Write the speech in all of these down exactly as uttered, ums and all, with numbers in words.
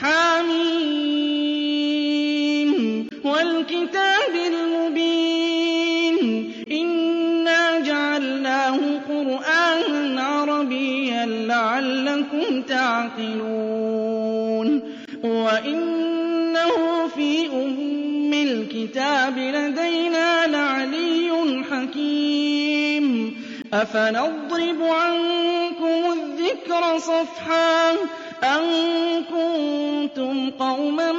حم والكتاب المبين إنا جعلناه قرآنا عربيا لعلكم تعقلون وإنه في أم الكتاب لدينا لعلي حكيم أفنضرب عنكم الذكر صفحا أن كنتم قوما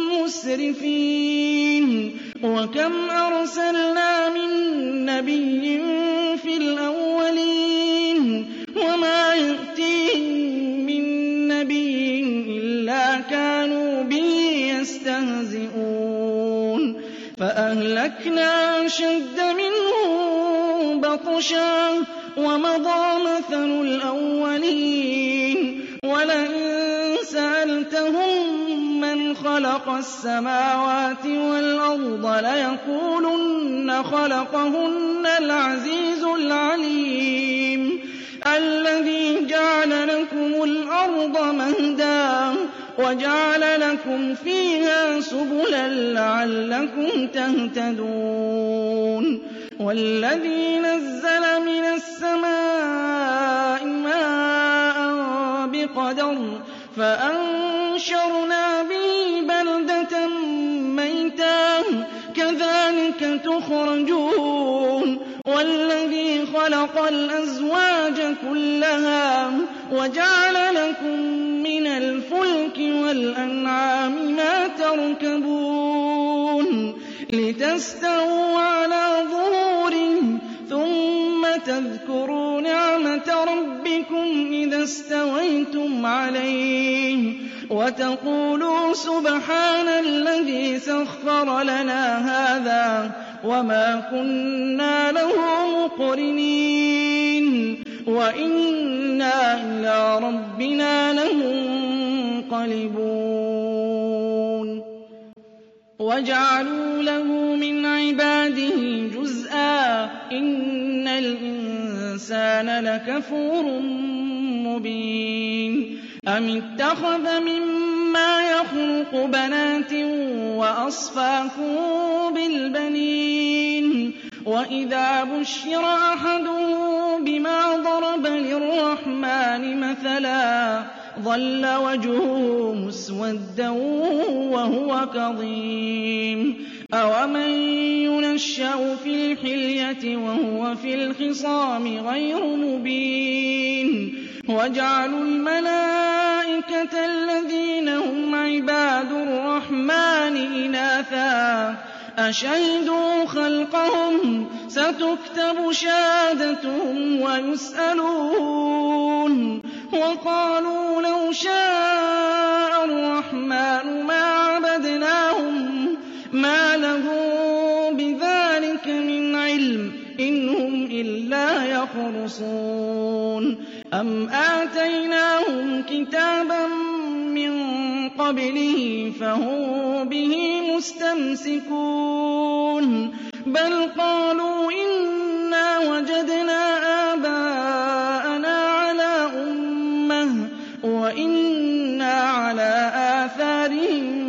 مسرفين وكم أرسلنا من نبي في الأولين وما يأتيهم من نبي إلا كانوا به يستهزئون فأهلكنا أشد منهم بطشا ومضى مثل الأولين ولئن سألتهم من خلق السماوات والأرض ليقولن خلقهن العزيز العليم الذي جعل لكم الأرض مهدا وجعل لكم فيها سبلا لعلكم تهتدون والذي نزل من السماء ماء بقدر فأنشرنا به بلدة ميتا كذلك تخرجون والذي خلق الأزواج كلها وجعل لكم من الفلك والأنعام ما تركبون لتستووا على ظهوره ثم تذكروا نعمة ربكم إذا استويتم عليه وتقولوا سبحان الذي سخر لنا هذا وما كنا له مقرنين وإنا إلى ربنا لمنقلبون وجعلوا له من عباده جزءا إن الإنسان لكفور مبين أم اتخذ مما يخلق بنات وأصفاكم بالبنين وإذا بشر أحدهم بما ضرب للرحمن مثلا ظل وجهه مسودا وهو كظيم أومن ينشأ في الحلية وهو في الخصام غير مبين وجعلوا الملائكة الذين هم عباد الرحمن إناثا أشهدوا خلقهم ستكتب شهادتهم ويسألون وقالوا لو شاء الرحمن ما عبدناهم ما لهم بذلك من علم إن هم إلا يخرصون أم آتيناهم كتابا من قبله فهم به مستمسكون بل قالوا إنا وجدنا آباءنا على أمة وإنا على آثارهم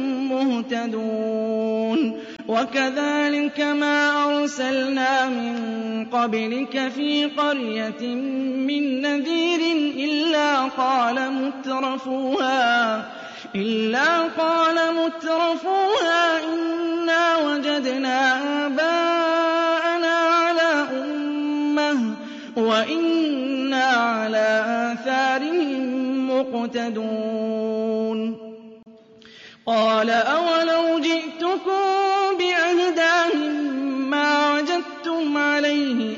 مهتدون وكذلك ما أرسلنا من قبلك في قرية من نذير إلا قال مترفوها إلا قال مترفوها إنا وجدنا آباءنا على أمة وإنا على آثارهم مقتدون قال أولو جئتكم بأهدى مما وجدتم عليه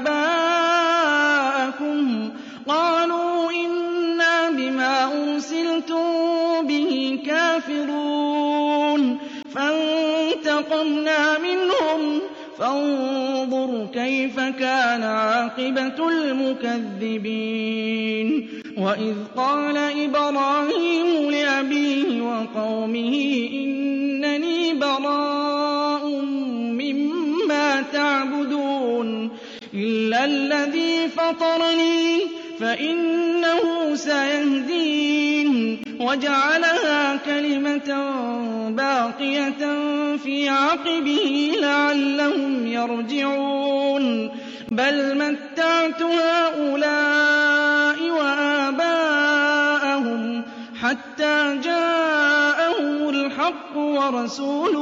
آباءكم قالوا إنا بما أرسلتم به كافرون فانتقمنا منهم فانظر كيف كان عاقبة المكذبين وإذ قال إبراهيم لأبيه وقومه إنني براء مما تعبدون إلا الذي فطرني فإنه سيهدين وجعلها كلمة باقية في عقبه لعلهم يرجعون بل متعت هؤلاء وآباءهم حتى جاءهم الحق ورسول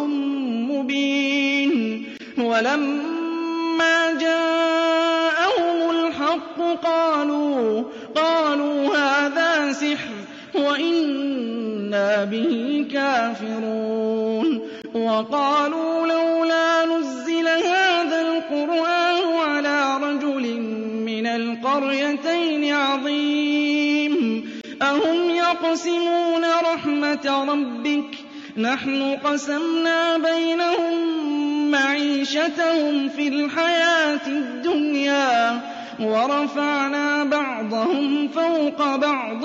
مبين ولما جاءهم الحق قالوا قالوا هذا سحر وإنا به كافرون وقالوا لولا نزل هذا القرآن على رجل من القريتين عظيم أهم يقسمون رحمة ربك نحن قسمنا بينهم معيشتهم في الحياة الدنيا ورفعنا بعضهم فوق بعض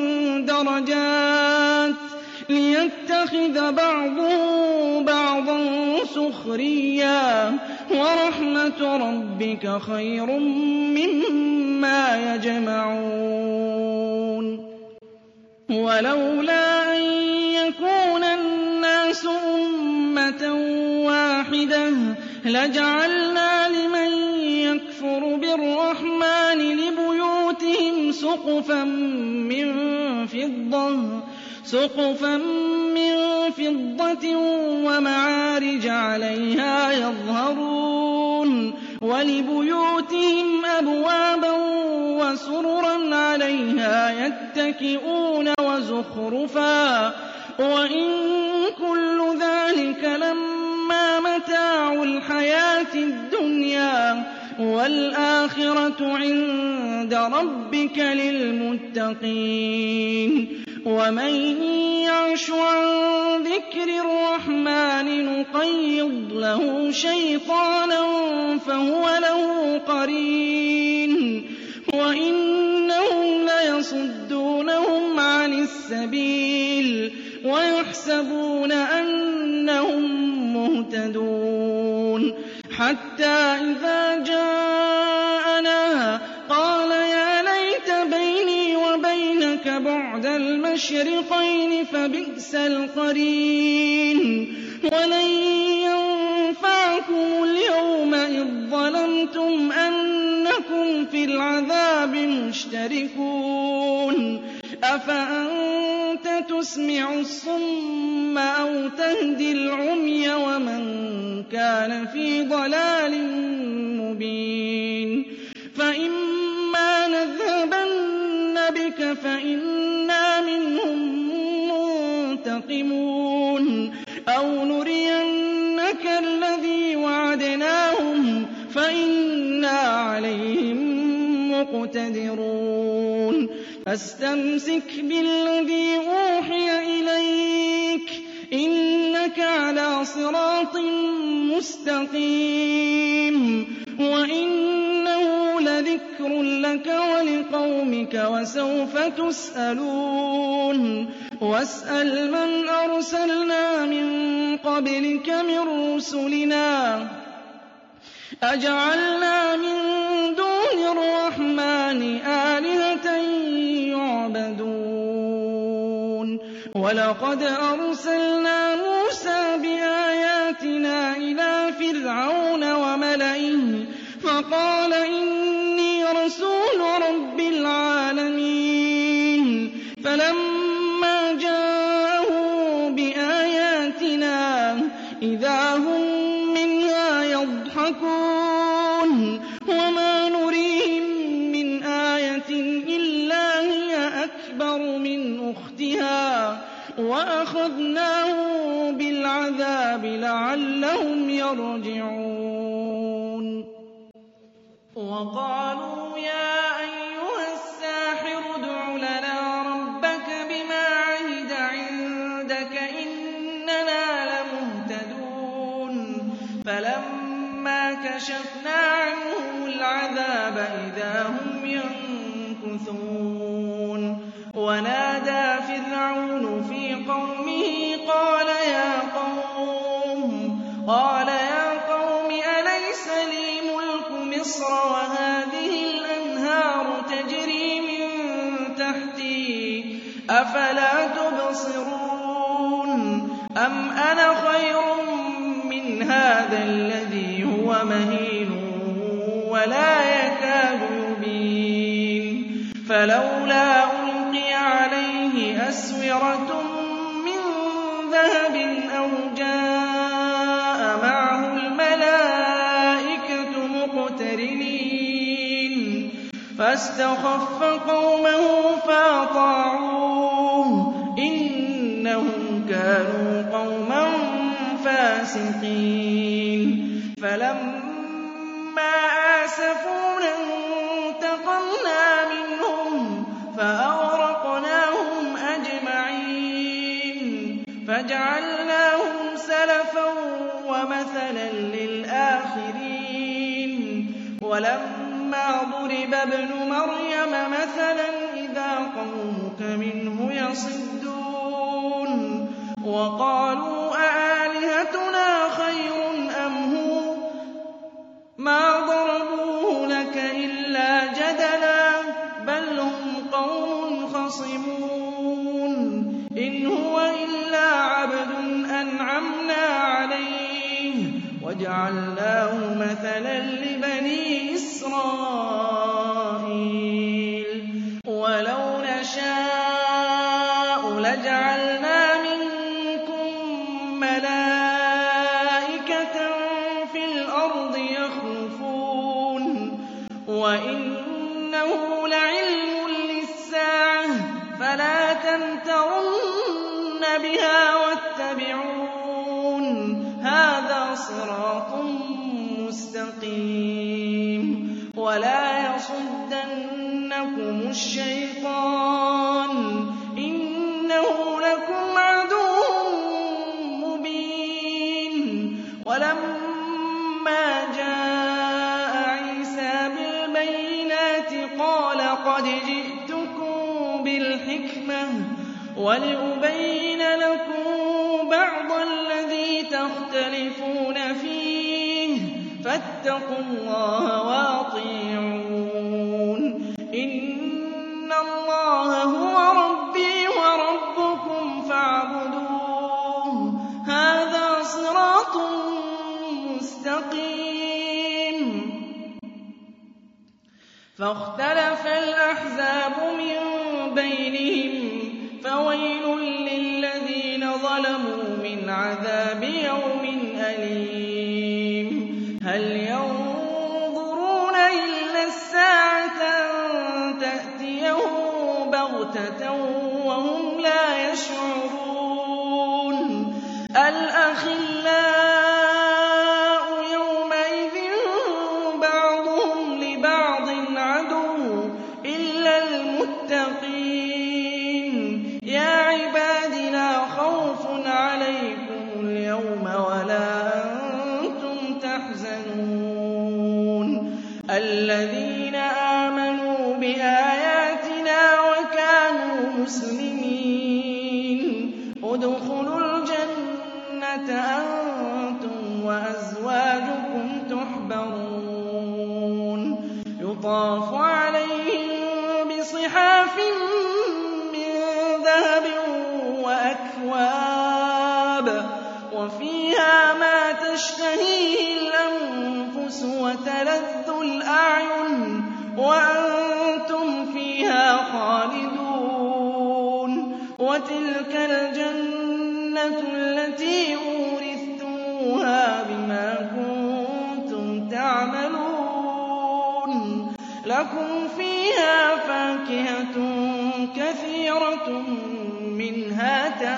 درجات ليتخذ بعضهم بعضا سخريا ورحمة ربك خير مما يجمعون ولولا أن يكون الناس أمة واحدة لجعلنا لمن يكفر بالرحمن لبيوتهم سقفا من فضة سقفا من فضة ومعارج عليها يظهرون ولبيوتهم أبوابا وسررا عليها يتكئون وزخرفا وإن كل ذلك لما متاع الحياة الدنيا والآخرة عند ربك للمتقين ومن يعش عن ذكر الرحمن نقيض له شيطانا فهو له قرين وإنهم ليصدونهم عن السبيل ويحسبون أنهم مهتدون حتى إذا جاءنا قال يا ليت بيني وبينك بعد المشرقين فبئس القرين ولن ينفعكم اليوم إذ ظلمتم أنكم في العذاب مشتركون أفأنت تسمع الصم أو تهدي العمي ومن كان في ضلال مبين فإما نذهبن بك فإنا منهم منتقمون أو نرينك الذي وعدناهم فإنا عليهم مقتدرون فاستمسك بالذي أوحي إليك إنك على صراط مستقيم وإنه لذكر لك ولقومك وسوف تسألون واسأل من أرسلنا من قبلك من رسلنا أجعلنا من دون الرحمن آلهة يعبدون ولقد أرسلنا موسى بآياتنا إلى فرعون وملئه فقال إني رسول رب العالمين فلما جاءوا بآياتنا إذا هم منها يضحكون وما نريهم من آية إلا هي أكبر من أختها وأخذناهم بالعذاب لعلهم يرجعون وقالوا يا أيها الساحر ادع لنا ربك بما عهد عندك إننا لمهتدون فلما كشفنا عنهم العذاب إذا هم ينكثون ونادى فرعون في قومه قال يا قوم قال يا قوم أليس لي ملك مصر وهذه الأنهار تجري من تحتي أفلا تبصرون أَمْ أَنَا خَيْرٌ مِّنْ هَٰذَا الَّذِي هُوَ مَهِينٌ وَلَا يَكَادُ يُبِينُ فَلَوْلَا أُلْقِيَ عَلَيْهِ أَسْوِرَةٌ مِّن ذَهَبٍ أَوْ جَاءَ مَعَهُ الْمَلَائِكَةُ مُقْتَرِنِينَ فَاسْتَخَفَّ قَوْمَهُ فَأَطَاعُوهُ إِنَّهُمْ كَانُوا قَوْمًا فَاسِقِينَ فَلَمَّا آسَفُونَا انتَقَمْنَا مِنْهُمْ فَأَغْرَقْنَاهُمْ أَجْمَعِينَ فَجَعَلْنَاهُمْ سَلَفًا وَمَثَلًا لِّلْآخِرِينَ وَلَمَّا ضُرِبَ ابْنُ مَرْيَمَ مَثَلًا إِذَا قَوْمُكَ مِنْهُ يَصِدُّونَ وَقَالُوا أَآلِهَتُنَا خَيْرٌ أَمْ هُوَ مَا ضَرَبُوهُ لَكَ إِلَّا جَدَلًا بَلْ هُمْ قَوْمٌ خَصِمُونَ إِنْ هُوَ إِلَّا عَبْدٌ أَنْعَمْنَا عَلَيْهِ وَجَعَلْنَاهُ مَثَلًا لِّبَنِي إِسْرَائِيلَ وَلَوْ نَشَاءُ لَجَعَلْنَا مِنكُم مَّلَائِكَةً فِي الْأَرْضِ يَخْلُفُونَ وَإِنَّهُ لَعِلْمٌ لِّلسَّاعَةِ فَلَا تَمْتَرُنَّ بِهَا وَاتَّبِعُونِ هَٰذَا صِرَاطٌ مُّسْتَقِيمٌ وَلَا يَصُدَّنَّكُمُ الشَّيْطَانُ إِنَّهُ لَكُمْ عَدُوٌّ مُّبِينٌ وَلَمَّا جَاءَ عِيسَىٰ بِالْبَيِّنَاتِ قَالَ قَدْ جِئْتُكُم بِالْحِكْمَةِ وَلِأُبَيِّنَ لَكُم بَعْضَ الَّذِي تَخْتَلِفُونَ فِيهِ فَاتَّقُوا اللَّهَ وَأَطِيعُونِ إِنَّ اللَّهَ هُوَ رَبِّي وَرَبُّكُمْ فَاعْبُدُوهُ هَٰذَا صِرَاطٌ مُّسْتَقِيمٌ فَاخْتَلَفَ الْأَحْزَابُ مِن بَيْنِهِمْ فَوَيْلٌ لِّلَّذِينَ ظَلَمُوا مِنْ عَذَابِ يَوْمٍ أَلِيمٍ هَلْ يَنظُرُونَ إِلَّا السَّاعَةَ أَن تَأْتِيَهُم بَغْتَةً وَهُمْ لَا يَشْعُرُونَ الْأَخِلَّاءُ يَوْمَئِذٍ بَعْضُهُمْ لِبَعْضٍ عَدُوٌّ إِلَّا الْمُتَّقِينَ يَا عِبَادِ لَا خَوْفٌ عَلَيْكُمُ الْيَوْمَ وَلَا أَنتُمْ تَحْزَنُونَ الَّذِينَ آمَنُوا بِآيَاتِنَا وَكَانُوا مُسْلِمِينَ ادْخُلُوا الْجَنَّةَ أَنتُمْ وَأَزْوَاجُكُمْ تُحْبَرُونَ يُطَافُ عَلَيْهِم بِصِحَافٍ مِّن ذَهَبٍ وَأَكْوَابٍ وَفِيهَا مَا تَشْتَهِيهِ الْأَنفُسُ وَتَلَذُّ الْأَعْيُنُ وَأَنتُمْ فِيهَا خَالِدُونَ وَتِلْكَ الْجَنَّةُ الَّتِي أُورِثْتُمُوهَا بِمَا كُنتُمْ تَعْمَلُونَ لَكُمْ فِيهَا فَاكِهَةٌ كَثِيرَةٌ مِّنْهَا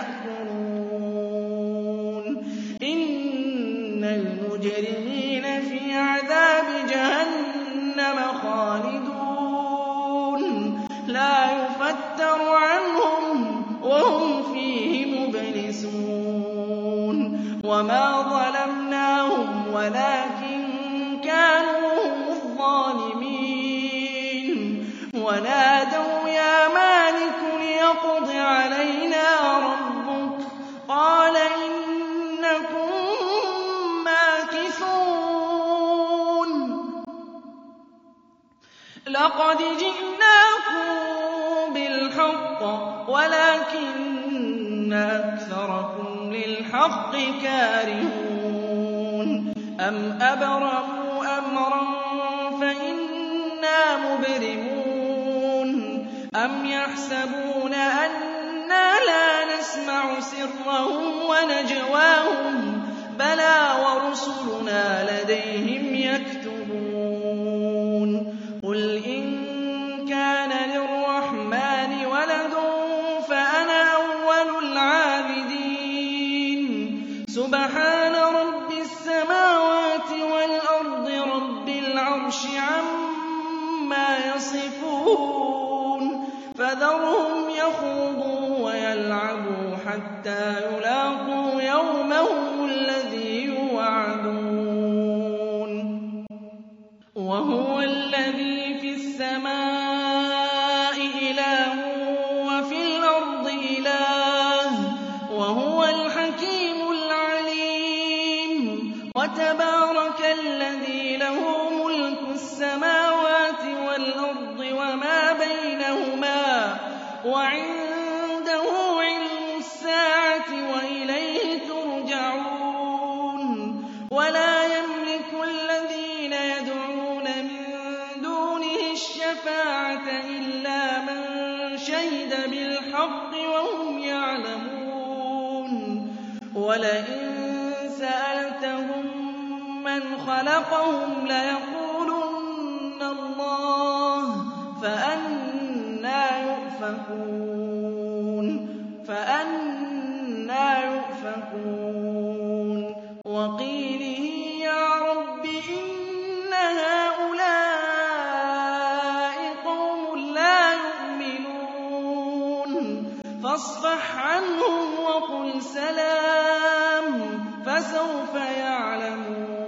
تَأْكُلُونَ إِنَّ الْمُجْرِمِينَ فِي عَذَابِ جَهَنَّمَ خَالِدُونَ لَا يُفَتَّرُ عَنْهُمْ وَهُمْ فِيهِ مُبْلِسُونَ وَمَا ظَلَمْنَاهُمْ وَلَٰكِن كَانُوا هُمُ الظَّالِمِينَ وَنَادَوْا يَا مَالِكُ لِيَقْضِ عَلَيْنَا رَبُّكَ قَالَ إِنَّكُم مَّاكِثُونَ لَقَدْ جِئْنَاكُم بِالْحَقِّ وَلَٰكِنَّ أَكْثَرَكُمْ لِلْحَقِّ لِلْحَقِّ كَارِهُونَ أَمْ أَبْرَمُوا أَمْرًا فَإِنَّا مُبْرِمُونَ أَمْ يَحْسَبُونَ أَنَّا لَا نَسْمَعُ سِرَّهُمْ وَنَجْوَاهُم بَلَىٰ وَرُسُلُنَا لَدَيْهِمْ يَكْتُبُونَ قُلْ إِن كَانَ لِلرَّحْمَٰنِ وَلَدٌ فَأَنَا أَوَّلُ الْعَابِدِينَ سُبْحَانَ رَبِّ السَّمَاوَاتِ وَالْأَرْضِ رَبِّ الْعَرْشِ عَمَّا يَصِفُونَ فَذَرْهُمْ يَخُوضُوا وَيَلْعَبُوا حَتَّىٰ يُلَاقُوا يَوْمَهُمُ الَّذِي يُوعَدُونَ وَهُوَ الَّذِي فِي السَّمَاءِ إِلَٰهٌ وَفِي الْأَرْضِ إِلَٰهٌ وَهُوَ الْحَكِيمُ الْعَلِيمُ وَتَبَارَكَ الَّذِي لَهُ مُلْكُ السَّمَاوَاتِ وَالْأَرْضِ وَمَا بَيْنَهُمَا وَعِندَهُ عِلْمُ السَّاعَةِ وَإِلَيْهِ تُرْجَعُونَ وَلَا يَمْلِكُ الَّذِينَ يَدْعُونَ مِن دُونِهِ الشَّفَاعَةَ إِلَّا مَن شَهِدَ بِالْحَقِّ وَهُمْ يَعْلَمُونَ وَلَئِن سَأَلْتَهُم مَّنْ خَلَقَهُمْ لَيَقُولُنَّ اللَّهُ فَأَنَّىٰ يُؤْفَكُونَ فَأَنَّىٰ يُؤْفَكُونَ وَقِيلِهِ يَا رَبِّ إِنَّ هَٰؤُلَاءِ قَوْمٌ لَّا يُؤْمِنُونَ فَاصْفَحْ عَنْهُمْ وَقُلْ سَلَامٌ فَسَوْفَ يَعْلَمُونَ